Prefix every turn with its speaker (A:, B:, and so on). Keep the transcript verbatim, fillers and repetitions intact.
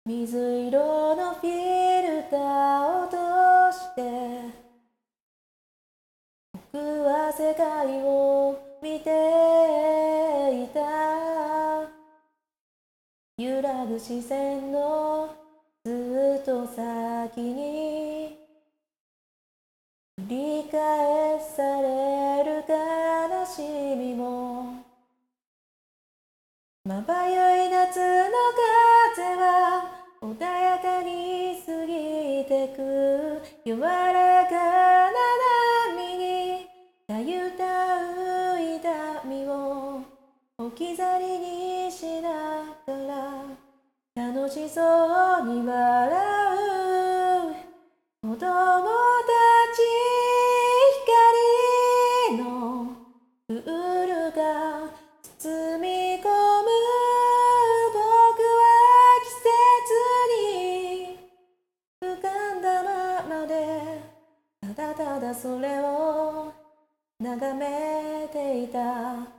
A: 水色のフィルターを通して僕は世界を見ていた。揺らぐ視線のずっと先に繰り返される悲しみも、まばゆい夏の風は穏やかに過ぎてく。柔らかな波にたゆたう痛みを置き去りにしながら楽しそうに笑う子供たち。光のプールが包み込む僕は季節に浮かんだままでただただそれを眺めていた。